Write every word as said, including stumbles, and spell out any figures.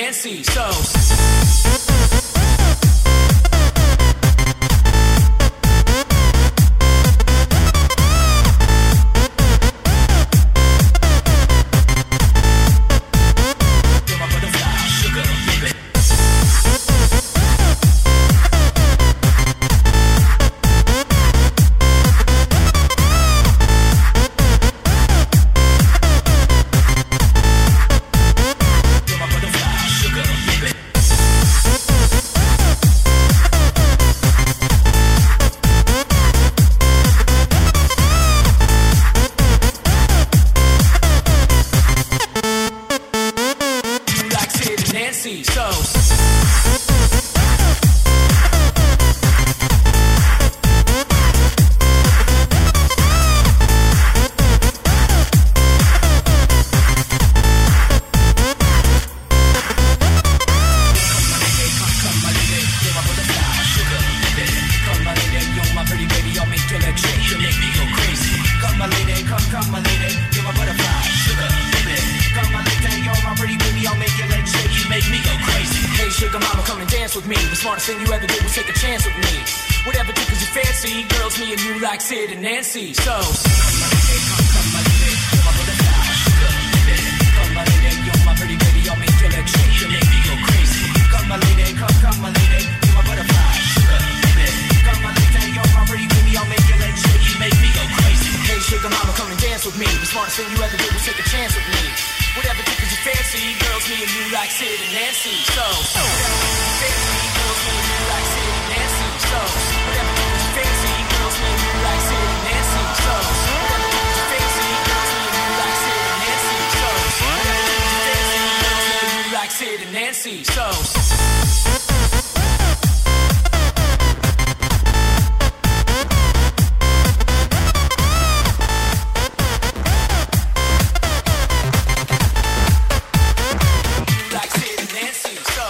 Nancy. So. Nancy, so. With me, the smartest thing you ever did was take a chance with me. Whatever tickles your fancy, girls, me and you like Sid and Nancy. So, come my lady, come, come my lady, you're my butterfly, sugar, baby. Come my lady, you're my pretty baby, I'll make your legs shake, you make me go crazy. Come my lady, come, come my lady, you're my butterfly, sugar, baby. Come my lady, you're my pretty baby, I'll make your legs shake, you make me go crazy. Hey, sugar mama, come and dance with me. The smartest thing you ever did was take a chance with me. Whatever tickles your fancy, girls, me and you like Sid and Nancy. So, fancy, girls, me and you like Sid and Nancy. So, whatever tickles your fancy, girls, me and you like Sid and Nancy. So, whatever tickles your fancy, girls, me and you like Sid and Nancy. So, whatever tickles your fancy, girls, me and you like Sid and Nancy. So.